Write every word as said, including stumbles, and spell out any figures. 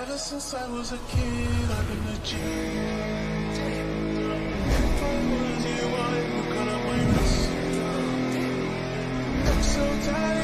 Ever since I was a kid, I've been a G. If I was you, I would cut out my wrist. I'm so tired.